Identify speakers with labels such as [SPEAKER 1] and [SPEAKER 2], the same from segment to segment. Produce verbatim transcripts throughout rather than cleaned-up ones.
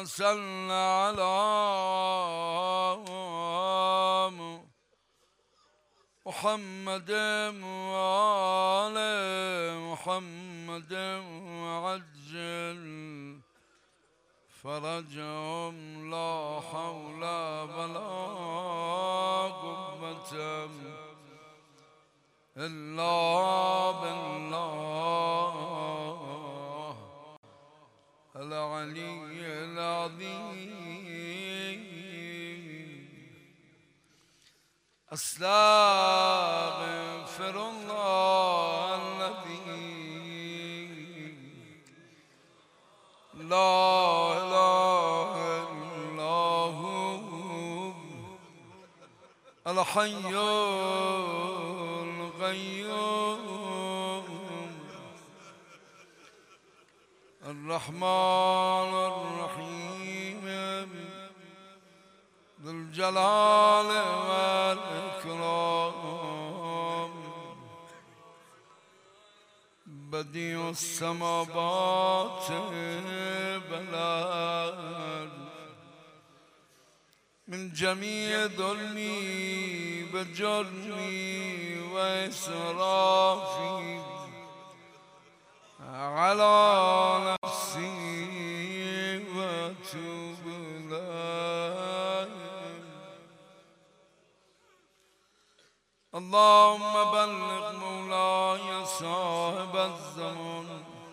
[SPEAKER 1] صل على محمد وآل محمد وعجل فرجهم لا حول ولا قوة إلا بالله العلي العظيم. أستغفر الله الذي لا إله إلا هو الحي القيوم الرحمن الرحيم ذو الجلال والإكرام بديع السماوات والأرض من جميع ظلمي بجرمي وإسرافي على نفسي وأتوب إليك. اللهم بلغ مولاي صاحب الزمان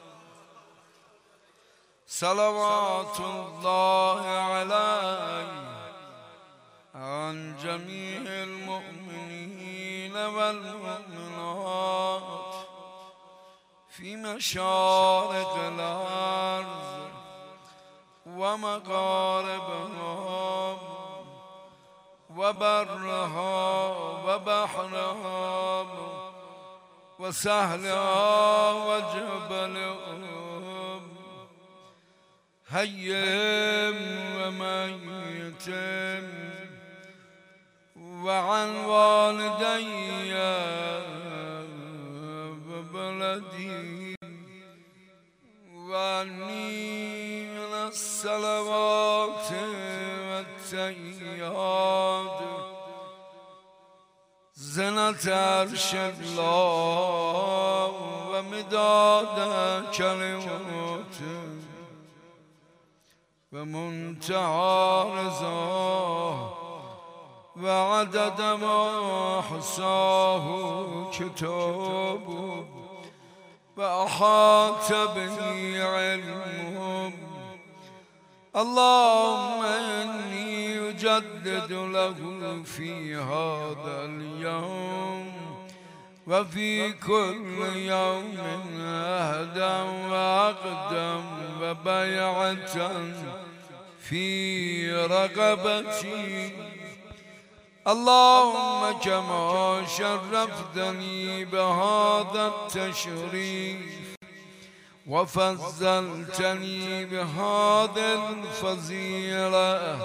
[SPEAKER 1] صلوات الله عليه عن جميع المؤمنين والمؤمنات في مشارق الأرض ومغاربها وبرها وبحرها وسهلها وجبلها حي وميت وعن والدي وبلدي وعني من الصلوات والتحيات زنة عرش الله ومداد كلماته ومنتهى رضاه وعدد ما حصاه كتابه وأحاط به علمه. اللهم إني أجدد له في هذا اليوم وفي كل يوم أهدا وعقدا وبيعة في رقبتي. اللهم كما شرفتني بهذا التشريف وفضلتني بهذه الفضيلة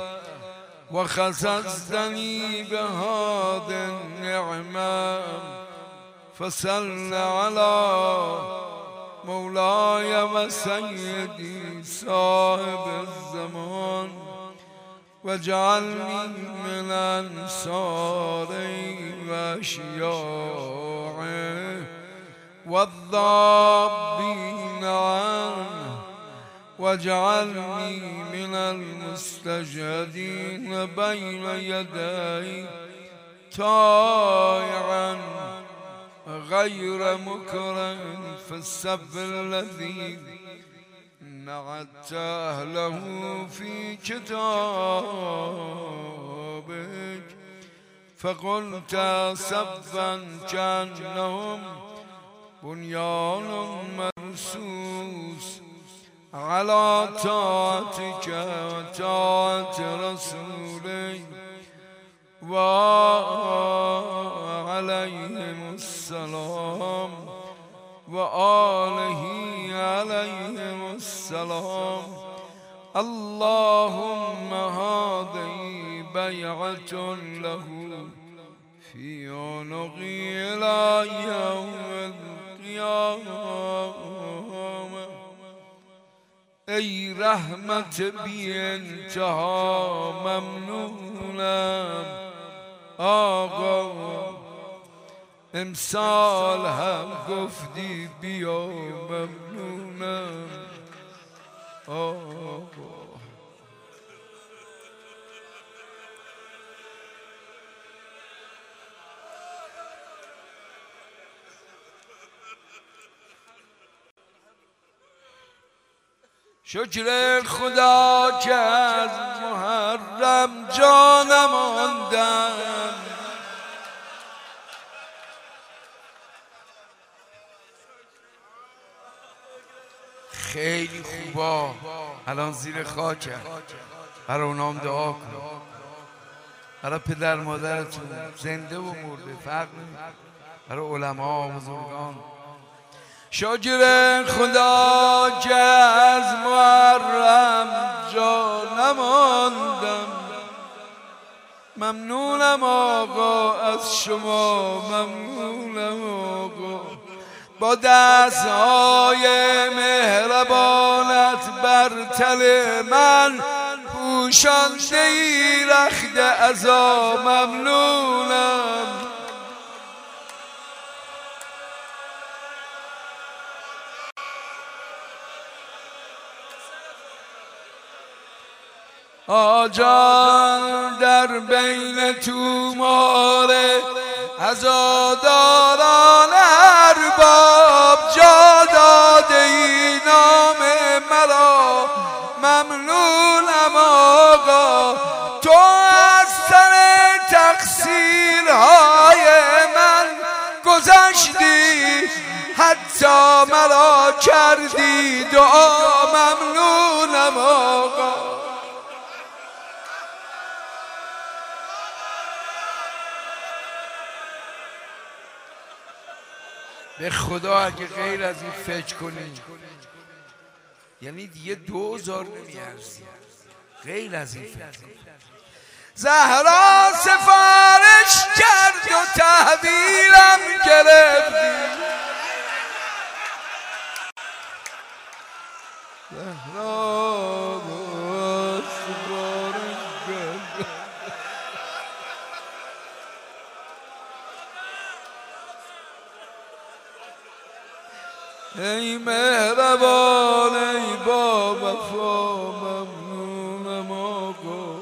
[SPEAKER 1] وخصصتني بهذه النعمة فصل على مولاي وسيدي صاحب الزمان واجعلني من أنصاره وأشياعه والضابين عنه واجعلني من المستجدين بين يدي طائعا غير مكره في السب الذي نعت أهله في كتابك فقلت سبا كأنهم بنيان مرصوص على طاعتك وطاعة رسولك وعليهم السلام وآله عليهم السلام. اللهم هذه بيعة له في عنقي إلى يوم القيامة. ای رحمت بی انتها ممنونم آقا، امسال هم گفتی بیا ممنونم آقا. شکر خدا که از محرم جا نماندم، خیلی خوبا الان زیر خاکم، برای اونام دعا کن، برای پدر مادرتون زنده و مرده فرق نمیکنه، برای علما بزرگان. شکر خدا که از محرم جا نماندم، ممنونم آقا از شما، ممنونم آقا. با دستهای مهربانت بر تل من پوشانده ای رخت عزا، ممنونم. آجان در بین تومار عزاداران ارباب جا داده ای نام مرا، ممنونم آقا. تو از سر تقصیرهای من گذشتی، حتی مرا کردی دعا، ممنونم آقا. به خدا اگه غیر از این فکر کنی یعنی دیگه دوزار نمیارزی، غیر از این فکر کنی. زهرا سفارش کرد و تحویلم گرفتی، زهرا سفارش کرد. ای مهربان ای با وفا، ممنونم آقا.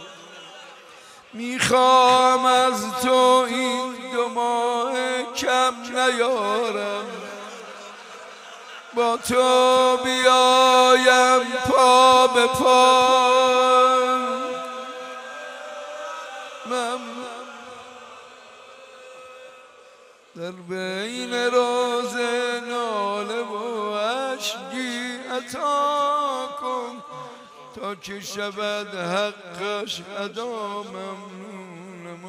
[SPEAKER 1] میخوام از تو این دو ماه کم نیارم، با تو بیایم پا به پا، در بین روز ناله و اشکی عطا کن تا که شود حقش ادا، ممنونم.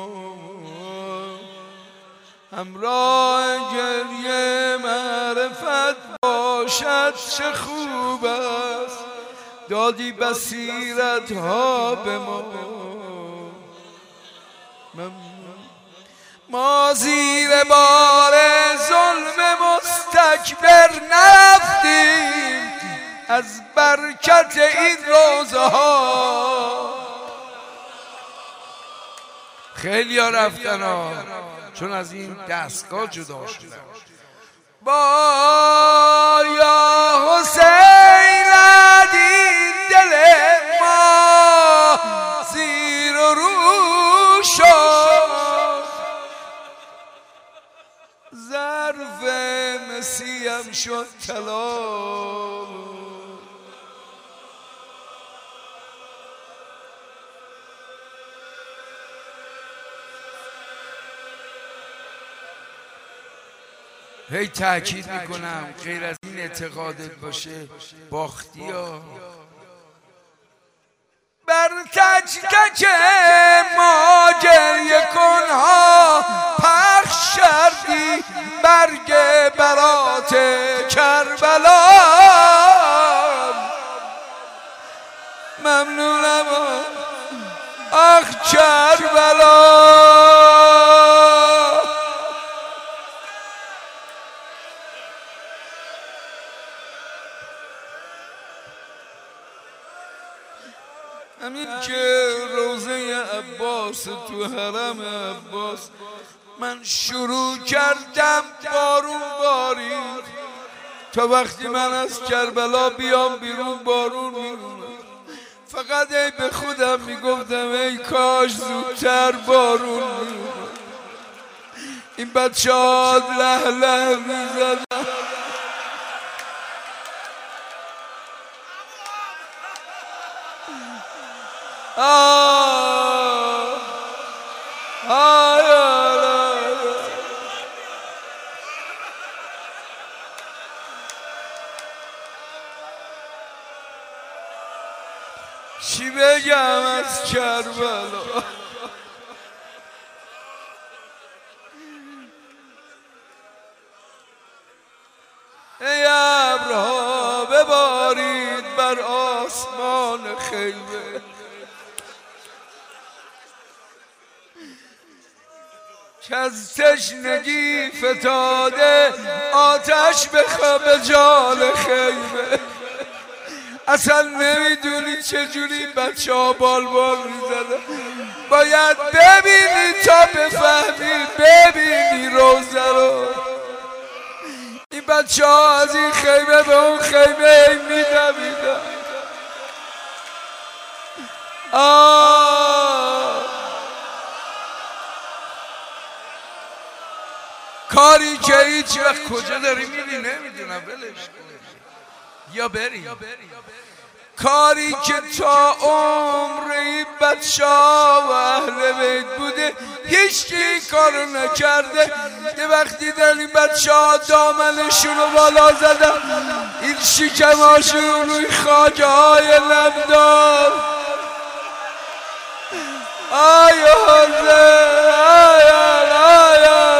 [SPEAKER 1] همراه گریه معرفت باشد چه خوب است، دادی بصیرت ها به ما، ممنونم. ما زیر بار ظلم مستکبر نرفتیم، از برکت این روزه ها خیلی ها رفتن ها، چون از این دستگاه جدا شدن. با یا حسین این دل ما زیر و رو شد، ظرف مسیم شد طلا. هی تأکید میکنم غیر از این اعتقادت باشه باختی ها. بر تک تک ما گریه کنها پخش کردی، برگ برات کربلا، ممنونم آخ کربلا. همین که روزه عباس تو حرم عباس من شروع کردم بارون بارید تا وقتی من از کربلا بیام بیرون بارون میمونه. فقط ای به خودم میگفتم ای کاش زودتر بارون میمونه. این بچه ها له له میزدن. آه آه چی بگم از کربلا؟ ای ابرها ببارید بر آسمان خیمه، که از تشنگی فتاده آتش بخواه به جان خیمه. اصلا نمیدونی چجوری بچه ها بال بال میزده. باید ببینی تا بفهمی، ببینی روزه رو. این بچه ها از این خیمه به اون خیمه میدویدن. آه کاری که هیچ وقت کجا داری میری نمیدونم، ولش کن یا بری. کاری که تا عمری بچه ها و اهل بیت بوده هیچ کی کارو نکرده. یه وقتی دیدن این بچه ها دامنشون رو بالا زدن، این شکماشون روی خاکه های نمدار. آیا حضر آیا آیا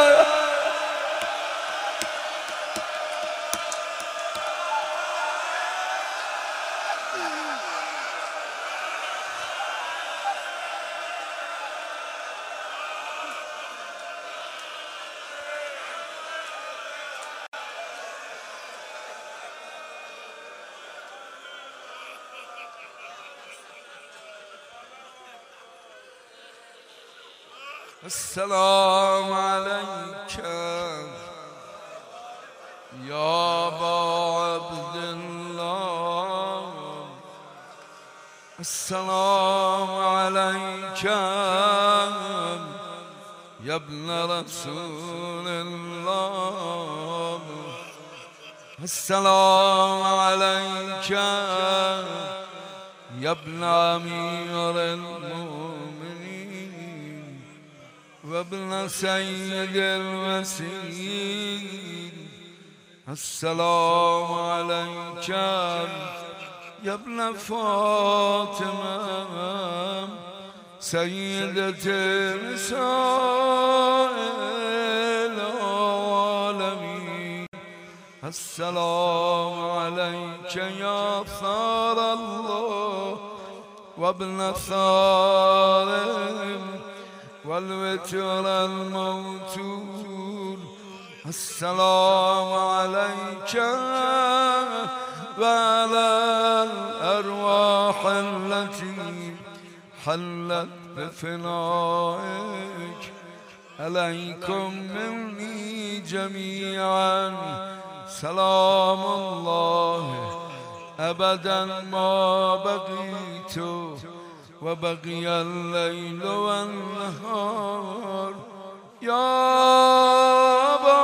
[SPEAKER 1] السلام عليك يا أبا عبد الله، السلام عليك يا ابن رسول الله، السلام عليك يا ابن أمير المؤمنين وابن سيد الوسيل، السلام عليك يا ابن فاطمة سيدة نساء العالمين، السلام عليك يا ثار الله وابن ثار والوتر الموتور، السلام عليك وعلى الأرواح التي حلت بفنائك، عليكم مني جميعا سلام الله أبدا ما بقيت وبقي الليل والنهار، يا أبا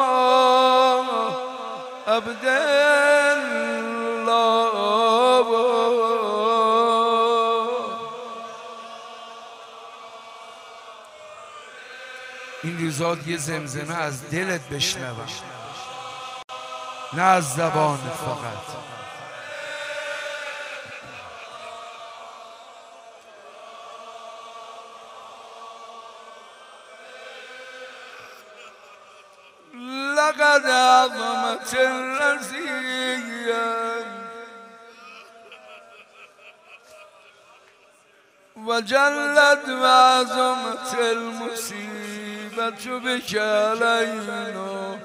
[SPEAKER 1] عبد الله. این روزا یه زمزمه از دلت بشنوم، نه از زبان فقط. لقد عظمت الرزية وجلت وعظمت المصيبة بك علينا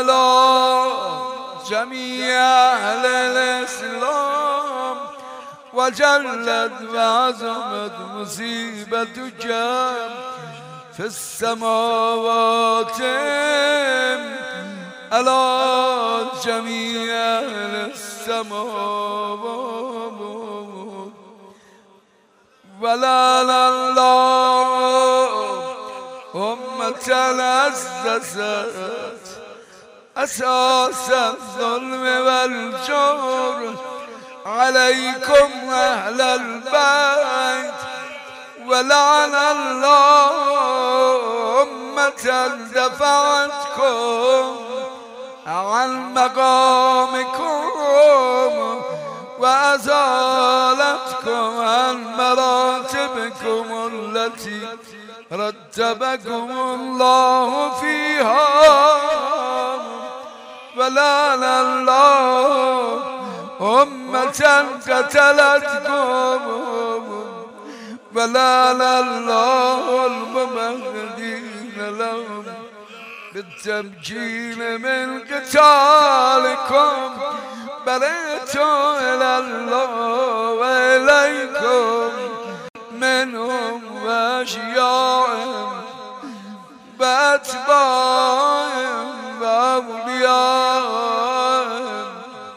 [SPEAKER 1] وعلى جميع أهل الإسلام، وجلت وعظمت مصيبتك في السماوات على جميع السماوات ولعن الله أمة عززت أساس الظلم والجور عليكم أهل البيت ولعن الله أمة دفعتكم عن مقامكم وأزالتكم عن مراتبكم التي رتبكم الله فيها ولعن الله أمة قتلتكم ولعن الله الممهدين لهم بالتمكين من قتالكم برئت إلى الله وإليكم منهم وأشياعهم بأتباعهم وأوليائهم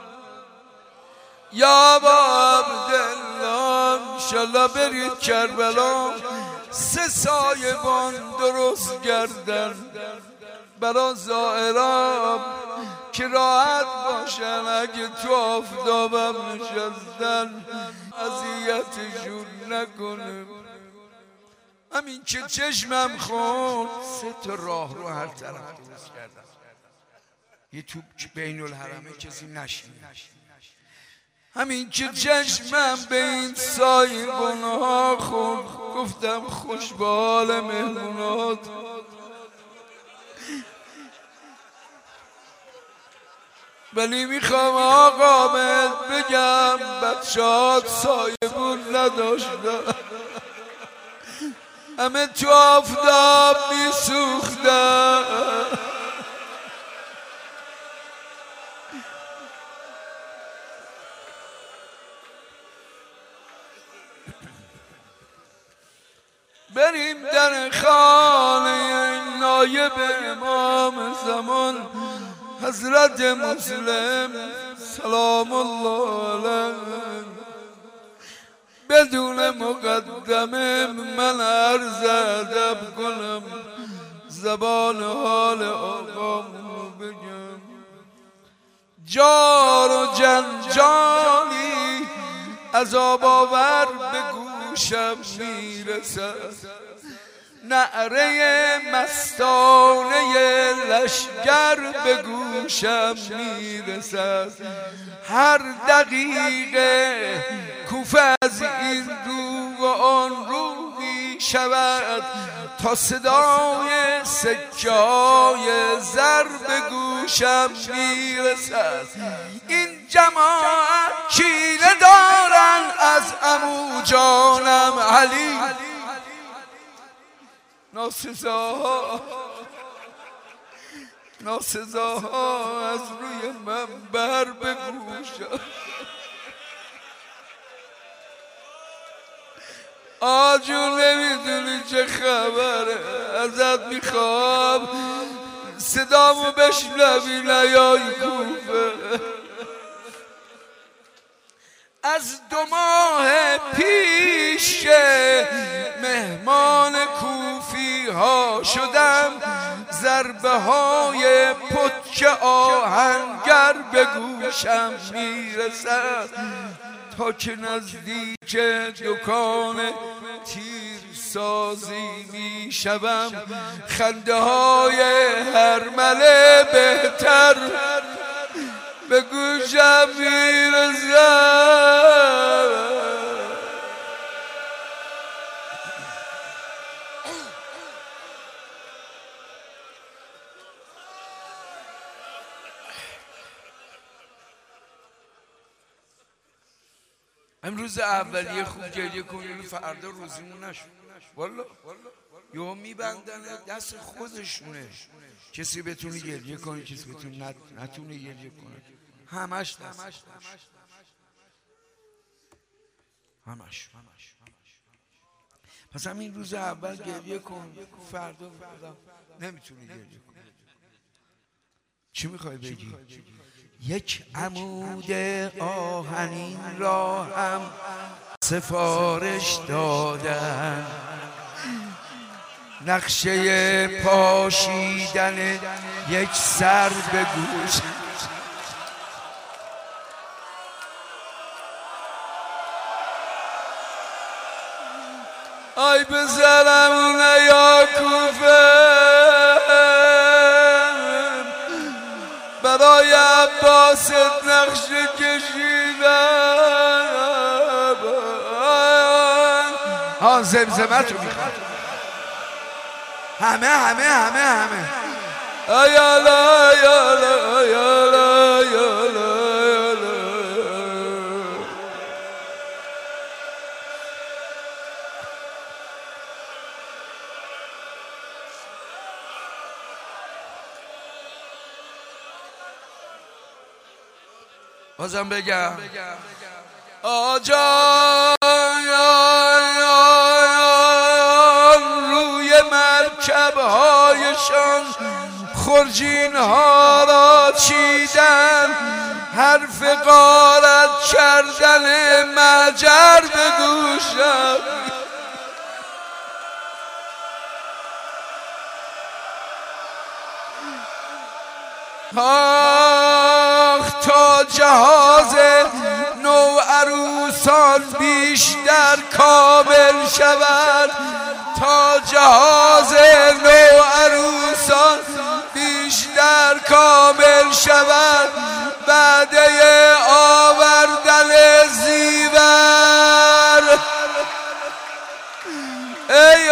[SPEAKER 1] یا با عبدالله انشالله برید کربلا سه سایبان درست گردن برا زائرام که راحت باشن اگه تو آفتابم نشستن اذیتشون نکنه. همین که چشمم خورد سه تا راه رو هر طرف درست کردم یه تو بین الحرمه کسی نشینه. همین که چشمم به این سایبان‌ها خورد گفتم خوش به حال مهمونات. ولی میخوام آقا بهت بگم بچه‌هات سایبون نداشتن همه تو آفتاب میسوختن. بریم در خانه نایب امام زمان حضرت مسلم سلام الله علیه. بدون مقدمه من عرض ادب کنم زبان حال آقامو بگم. جار و جنجالی عذاب آور به گوشم میرسد نعره مستانه لشگر به گوشم میرسد. هر دقیقه کوفه از این رو و آن رو می شود تا صدای سکه های زر به گوشم میرسد. این جماعت کینه دارن از عمو جانم علی ناسزاها ناسزاها از روی منبر به گوشم. آجون نمیدونی چه خبره ازت میخوام صدامو بشنوی نیای کوفه. از دو ماه پیش مهمان کوفی ها شدم ضربه های پتک آهنگر به گوشم میرسد تا که نزدیک دکان تیر سازی میشوم خنده های هرمله بهتر به گوشم میرسد. امروز اولیه خوب گریه کنین فردا روزیمون نشون والا یا میبندن دست خودشونه. کسی بتونه گریه کنه کسی بتونه نتونه گریه کنه همش دست. همش پس همین روز اول گریه کن، فردا فردا نمیتونی گریه کن. چی میخوای بگی؟ یک عمود آهنین را هم سفارش دادن، نقشه پاشیدن یک سر به گوش. آی بزرم یا کوفه برای عباس نقشه کشیدن. ها زمزمت رو میخواد همه همه همه همه آیالا آیالا آیالا آیالا. بازم بگم آجان روی مرکب هایشان خرجین ها را چیدن، حرف غارت کردن مجر به گوشم. آخ تا جهاز نو عروسان بیشتر کامل شود، تا جهاز نو عروسان بیشتر کامل شود، بعده آوردن زیور. ای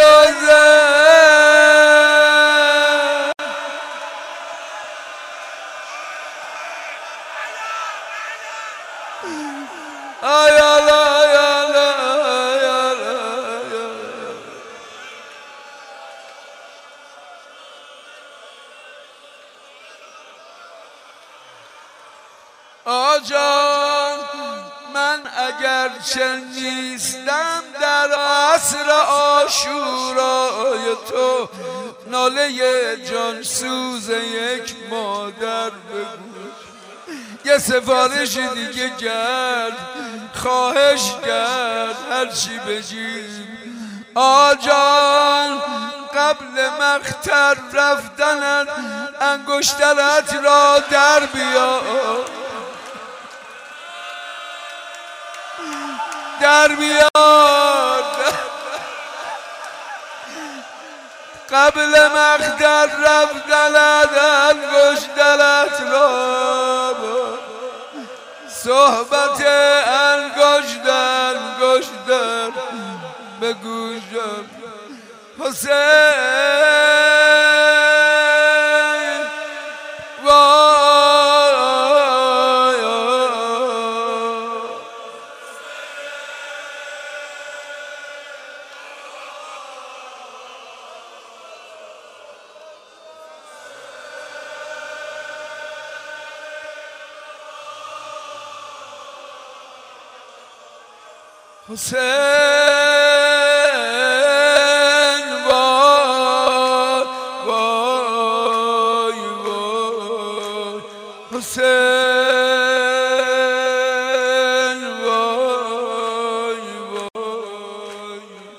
[SPEAKER 1] آیالا آیالا آیالا آجان من اگرچه نیستم در عصر عاشورای تو، ناله جان سوز یک مادر بگو. یه سفارش دیگه کرد، خواهش کرد هرچی بگیم آجان قبل مختر رفتنت انگشترت را در بیار، در بیار قبل مختر رفتنت انگشترت را بیار. صحبت انگشت انگشتر به گوشم حسین وای حسین وای وای وای حسین وای وای.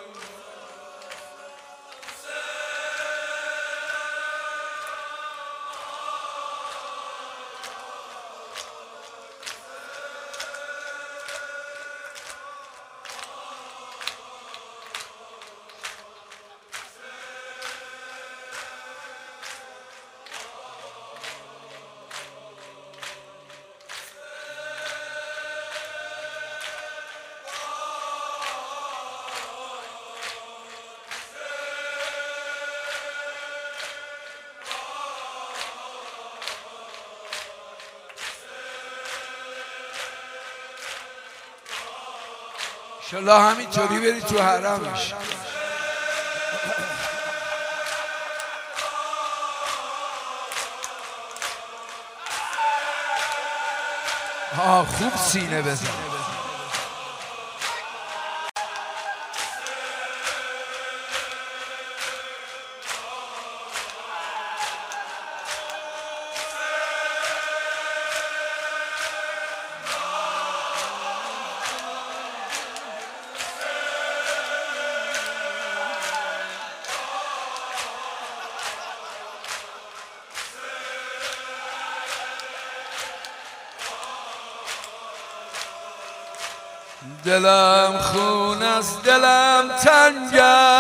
[SPEAKER 1] انشالله همینطوری بری تو حرمش. آه خوب سینه بزن. دلم خون است دلم تنگ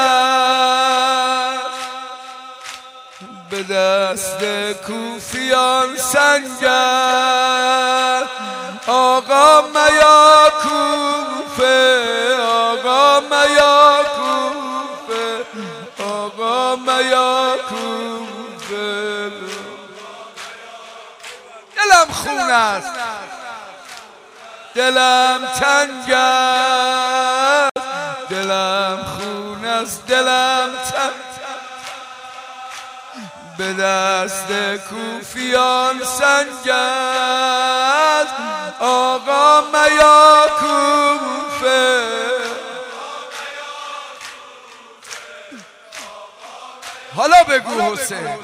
[SPEAKER 1] است به دست کوفیان سنگ است آقا میا کوفه آقا میا کوفه آقا میا کوفه دلم خون است دلم تنگ است دلم خون است دلم تنگ به دست کوفیان سنگ است آقا میا کوفه حالا بگو حسین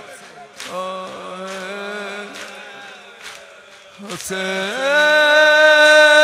[SPEAKER 1] حسین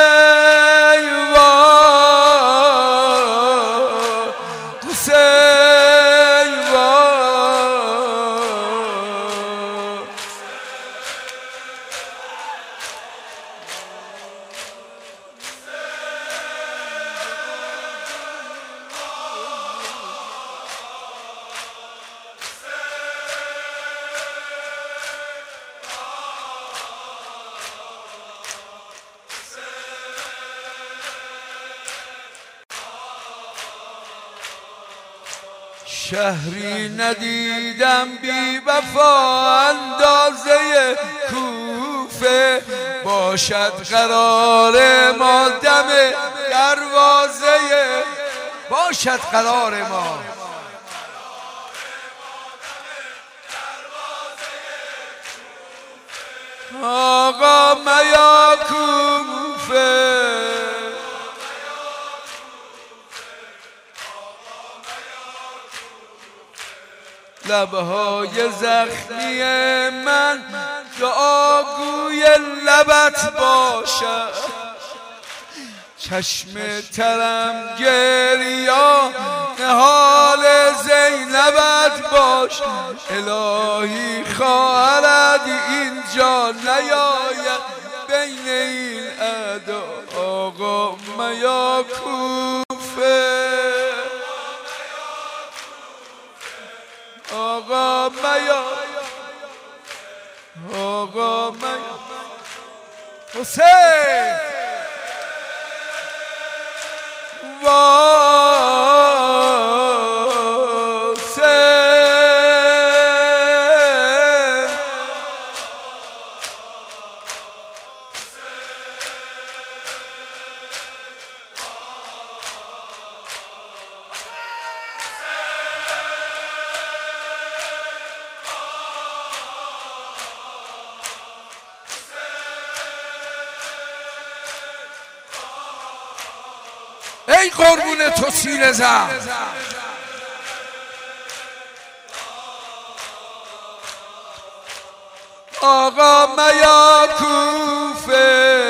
[SPEAKER 1] شهری ندیدم بی وفا اندازه کوفه باشد قرار ما دم دروازه باشد قرار ما آقا میا کوفه لبهای زخمی من دعاگوی لبت باشد چشم ترم گریا نهال زینبت باش الهی خواهرت اینجا نیاید بین این اعدا آقا میا کوفه آقا میا آقا میا حسین ای قربون تو سینه زن آقا میا کوفه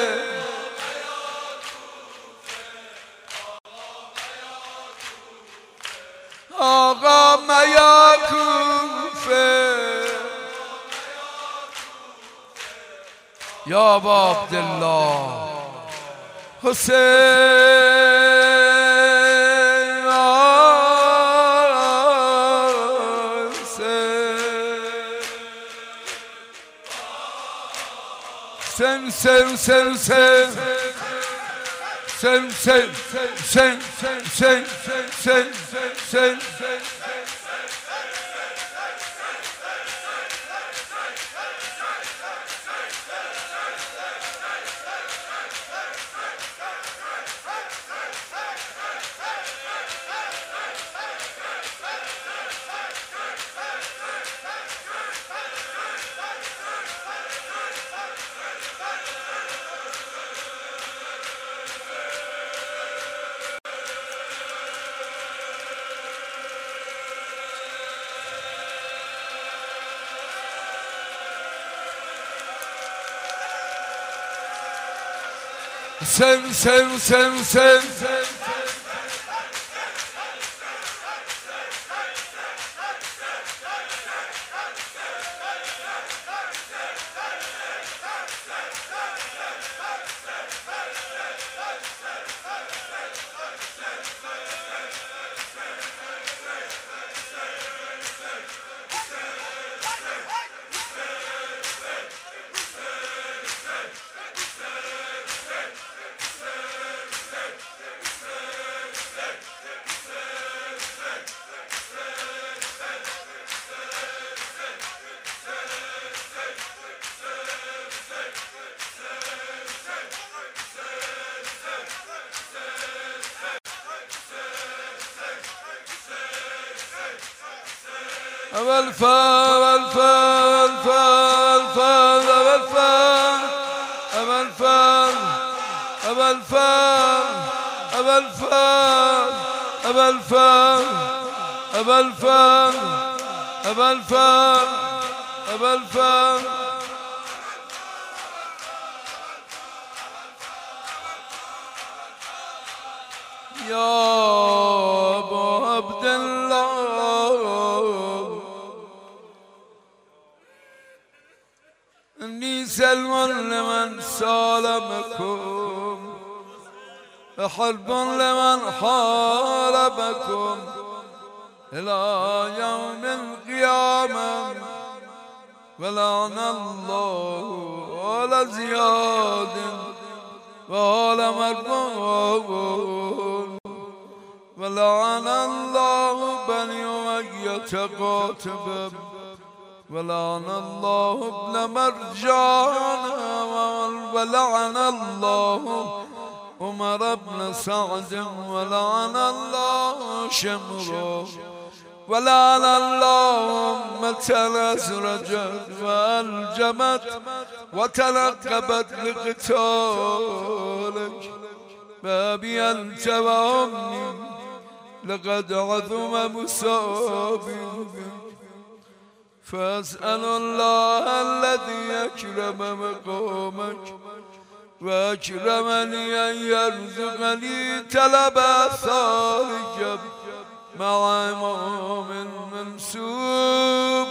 [SPEAKER 1] آقا میا کوفه یا ابا عبدالله حسین Sen sen sen sen sen sen sen sen sen sen sen Sen sen sen sen أبا الفضل الفضل الفضل أبا الفضل أبا الفضل أبا الفضل أبا الفضل أبا الفضل أبا الفضل أبا الفضل يا أبا عبد الله إني سلم لمن سالمكم حرب لمن حاربكم إلى يوم القيامة ولعن الله على زياد وعلى مربون ولعن الله بني أمية قاتبا ولعن الله ابن مرجان ولعن الله عمر بن سعد ولعن الله شمرا ولعن الله أمة أزرجت وألجمت وتلقبت لقتالك بابي أنت وأمي لقد عظم مصابي فأسأل الله الذي أكرم مقامك وأكرمني أن يرزقني طلب آثارك مع إمام منسوب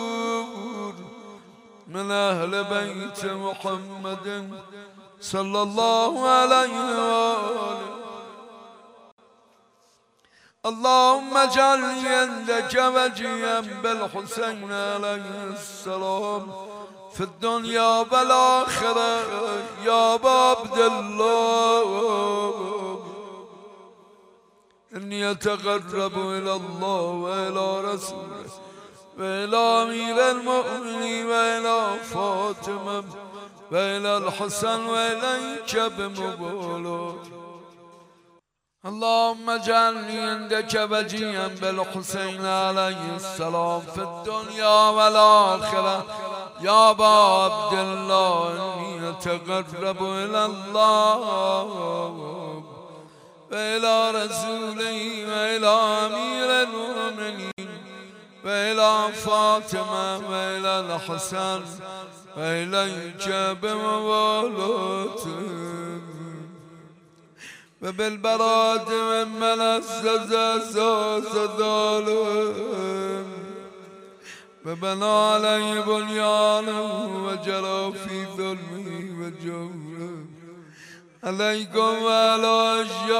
[SPEAKER 1] من أهل بيت محمد صلى الله عليه وآله. اللهم اجعلني عندك وجيا بالحسين عليه السلام في الدنيا والآخرة يا أبا عبد الله. إني أتقرب إلى الله وإلى رسوله وإلى أمير المؤمنين وإلى فاطمة وإلى الحسن وإليك بمبالغة. اللهم اجعلني عندك وجيا بالحسين عليه السلام في الدنيا والآخرة يا أبا عبد الله. إني أتقرب إلى الله وإلى رسوله وإلى أمير المؤمنين وإلى فاطمة وإلى الحسن وإليك بموالاتهم وبالبراءة ممن أسس أساس ظالم وبنى عليه بنيانه وجرى في ظلمه وجوره. عليكم وعلى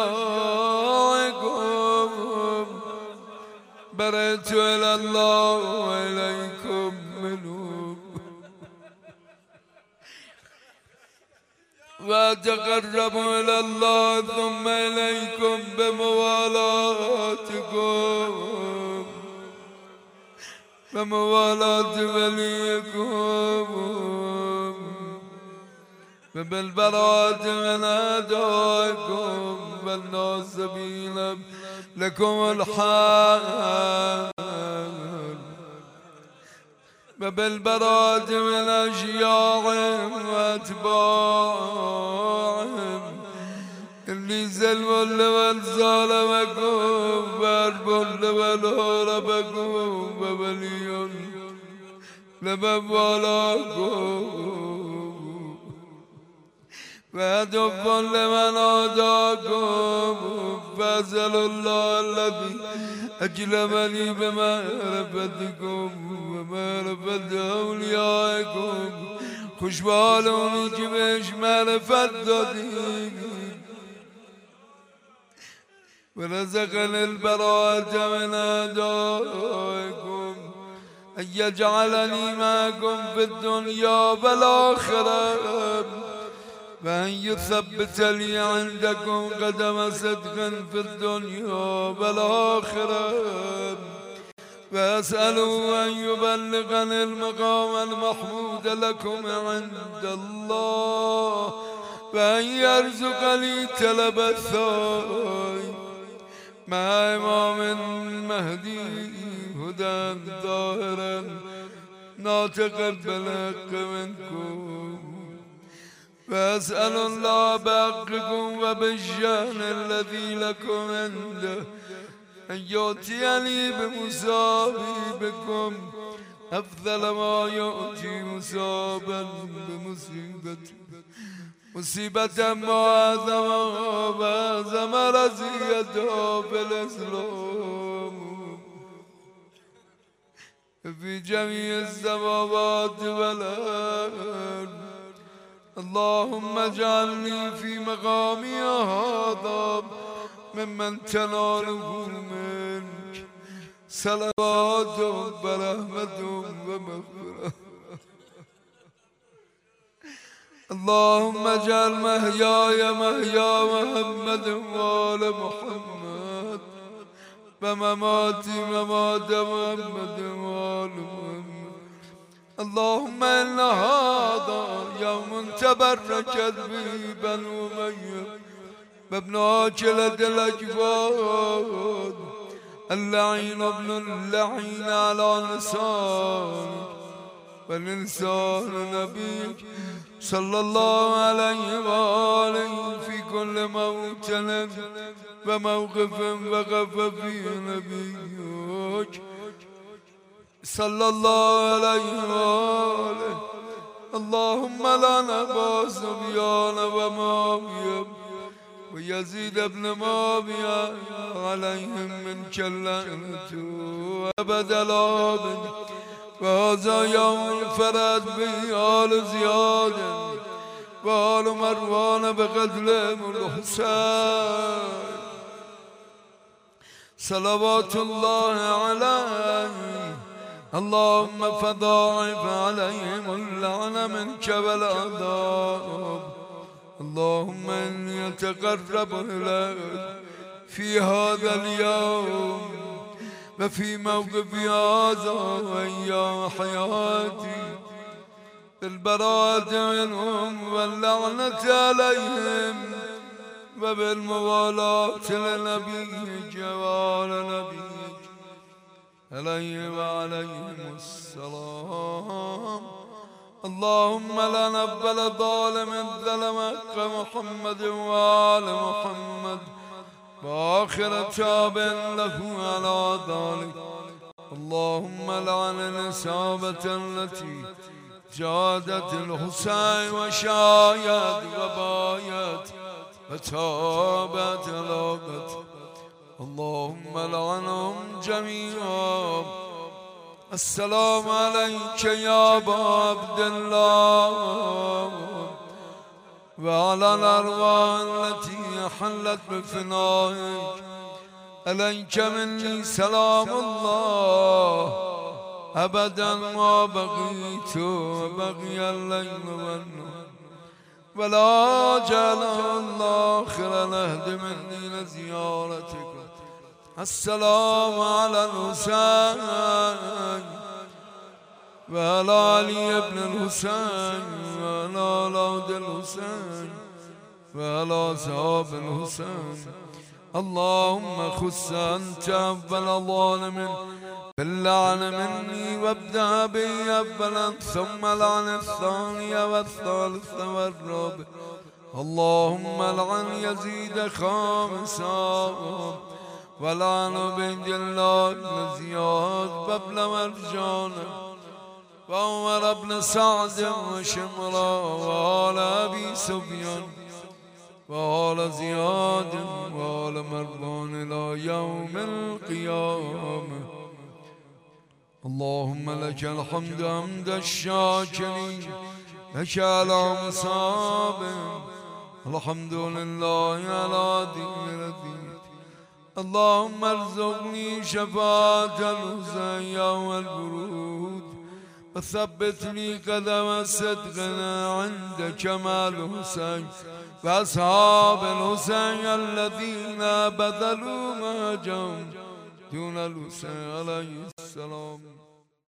[SPEAKER 1] أشيائكم برأت إلى الله وإليكم منهم وأتقرب إلى الله ثم إليكم بموالاتكم بموالاة وليكم وبالبراءة من أعدائكم والناصبين لكم الحال وبالبراءة من أشياعهم وأتباعهم. إني سلم لمن ظالمكم وأرب لمن هربكم وولي لمن والاكم وأدب لمن عاداكم. فأسأل الله الذي أجلبني بمعرفتكم ومعرفة أوليائكم خوشبالونی که بهش معرفت دادی ورزقني البراءة من أعدائكم أن يجعلني معكم في الدنيا والآخرة وأن يثبت لي عندكم قدم صدق في الدنيا والآخرة وأسأله أن يبلغني المقام المحمود لكم عند الله وأن يرزق لي طلب الثاي مع إمام المهدي هدى ظاهرا ناطقا بالحق منكم وأسأل الله بحقكم وبالشأن الذي لكم عنده أن يؤتيني بمصابيبكم أفضل ما يؤتي مصابا بمصيبته مصيبة معظمة وأعظم رزية في الإسلام في جميع السماوات والأرض. اللهم اجعلني في مقامي هذا ممن تناله منك صلوات ورحمة ومغفرة. اللهم اجعل محياي محيا محمد وآل محمد ومماتي ممات محمد وآل محمد. اللهم إن هذا يوم تبركت به بنو أمية وابن عاجلة الأجواد اللعين ابن اللعين على لسانك ولسان نبيك صلى الله عليه وآله في كل موطن وموقف وقف فيه نبيك صلى الله عليه وآله. اللهم لنا بسفيان ومعاوية ويزيد بن معاوية عليهم منك اللعنة أبدا الآبد. وهذا يوم فرد به آل زياد وآل مروان بقتلهم الحسين صلوات الله عليه. اللهم فضاعف عليهم اللعنة منك والعذاب. اللهم إني أتقرب إليك في هذا اليوم وفي موقف هذا وأيام حياتي بالبراءة منهم واللعنة عليهم وبالموالاة لنبيك وآل نبيك عليه وعليهم السلام. اللهم لا نقبل ظالم ظلم حق محمد وآل محمد وآخر تاب له على ذلك. اللهم لعن الإصابة التي جادت الحسين وشايت وبايت وتابت لاقت. اللهم لعنهم جميعا. السلام عليك يا أبا عبد الله وعلى الأرواح التي حلت بفنائك. عليك مني سلام الله أبدا ما بقيت وبقي الليل والنهار ولا جعل الله آخر نهد مني لزيارتكم. السلام على الحسين وعلى علي بن الحسين وعلى أولاد الحسين وعلى أصحاب الحسين. اللهم خص أنت أول ظالم باللعن مني وابدأ بي أولا ثم لعن الثاني والثالث والرابع. اللهم لعن يزيد خامسا ولعن بن جلال بن زياد وابن مرجان وعمر بن سعد وشمرا وآل أبي سفيان وآل زياد وآل مروان إلى يوم القيامة. اللهم لك الحمد حمد الشاكرين لك على مصاب. الحمد لله على دين الدين. اللهم ارزقني شفاعة الحسين يوم الورود وثبت لي قدم صدقنا عند كمال الحسين وأصحاب الحسين الذين بذلوا ما جاءوا دون الحسين عليه السلام.